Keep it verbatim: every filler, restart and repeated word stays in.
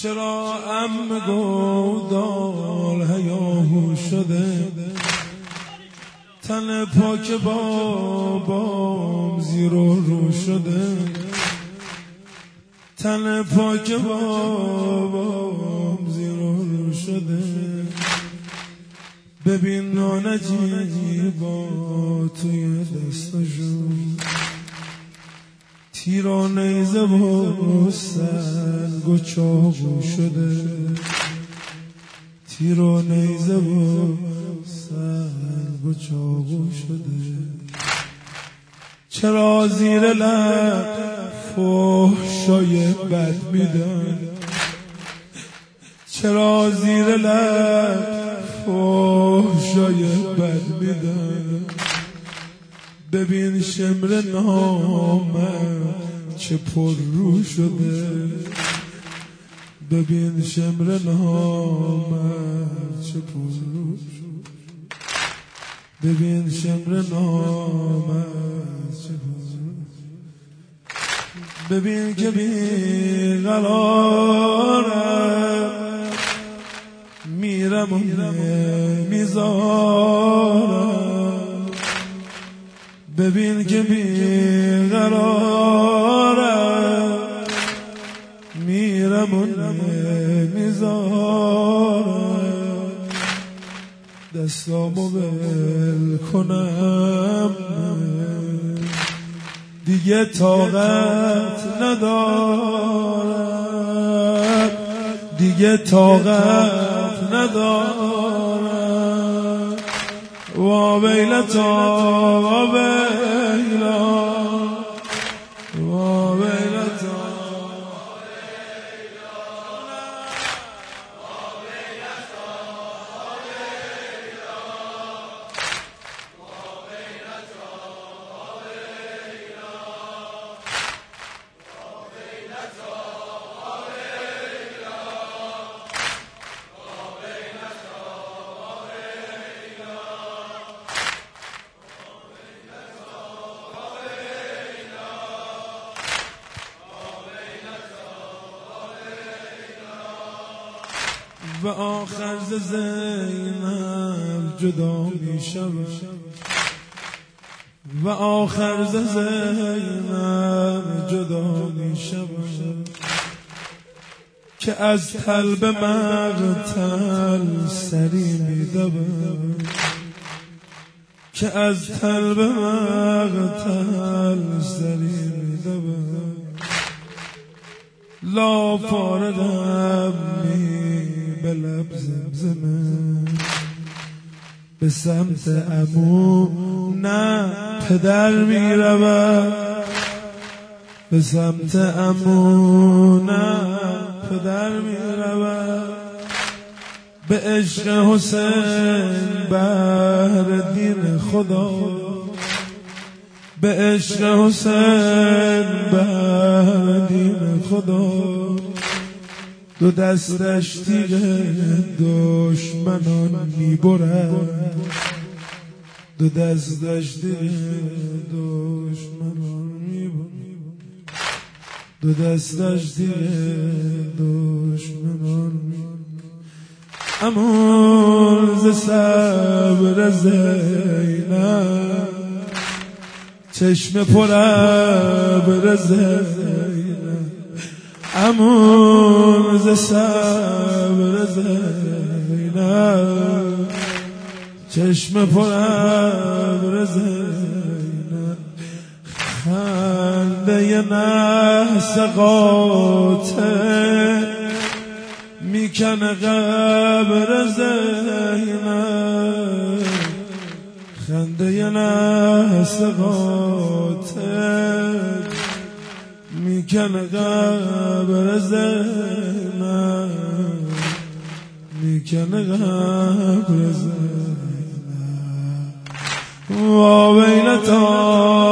چرا عم گودال هیاهو شده، تن پاک بابام زیر و رو شده، تن پاک بابام زیر و رو شده. ببین نانجیبا توی دستشون تیر و نیزه و سنگ و چاقو شده، تیر و نیزه و سنگ و چاقو شده. چرا زیر لب فحشای بد میدن، چرا زیر لب فحشای بد میدن. ببین شمر نامم چه پر رو شده، ببین شمر نامم چه پر رو شده، ببین شمر نامم چه پر رو. ببین که بیقرارم میرم و میذارم، ببین که بیقرارم میرم و نمیذارم. دستامو بل کنم دیگه طاقت ندارم، دیگه طاقت ندارم. وا ویلتا وا ویلا وا ویلتا و آخر ز زینب جدا می شود، و آخر ز زینب جدا می شود که از طلب مقتل سری می دود، که از طلب مقتل سری می دود. لا فاردم می به لب زمزمه به سمت عمو نه پدر می رود، به سمت عمو نه پدر می رود. به عشق حسین بهر دین خدا، به عشق حسین بهر دین خدا. دو دستش تیغ دشمنان میبرد، دو دستش تیغ دشمنان میبرد، دو دستش تیغ دشمنان میبرد. امان ز صبر زینب چشم پر ابر زینب، امان ز صبر زینب چشم پر ابر زینب. خنده نحس قاطع میکنه قبر زینب، خنده نحس قاطع میکنه قبر زینب، میکنه قبر زینب. وا ویلتا